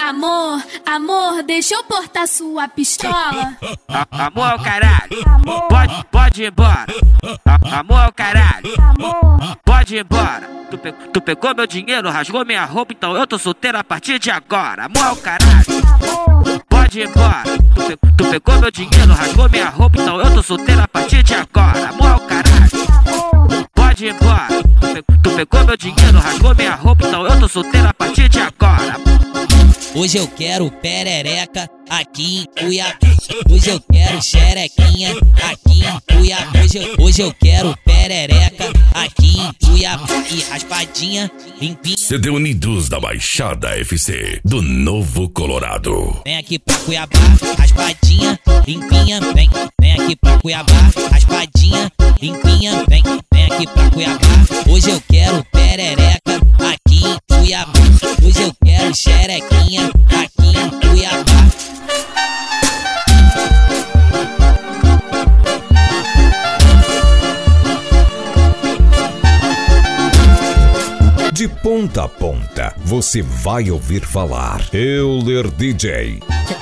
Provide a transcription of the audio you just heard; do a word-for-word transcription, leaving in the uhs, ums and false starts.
Amor, amor, deixa eu portar sua pistola. A, amor é o caralho, Amor. pode, pode ir embora. A, amor é o caralho, Amor, pode ir embora. Tu, pe, tu pegou meu dinheiro, rasgou minha roupa, então eu tô solteiro a partir de agora. Amor é o caralho, amor, pode ir embora. Tu, pe, tu pegou meu dinheiro, rasgou minha roupa, então eu tô solteiro a partir de agora. Amor é o caralho, amor, pode ir embora. Tu, pe, tu pegou meu dinheiro, rasgou minha roupa, então eu tô solteiro a partir de agora. Hoje eu quero perereca aqui em Cuiabá. Hoje eu quero xerequinha aqui em Cuiabá. Hoje eu, hoje eu quero perereca aqui em Cuiabá. E raspadinha, limpinha. C D Unidos da Baixada F C do Novo Colorado. Vem aqui pra Cuiabá, raspadinha, limpinha. Vem, vem aqui pra Cuiabá, raspadinha, limpinha. Vem, vem aqui pra Cuiabá. Hoje eu quero perereca aqui em Cuiabá. Hoje eu quero xerequinha aqui em Cuiabá. De ponta a ponta, você vai ouvir falar Euler D J.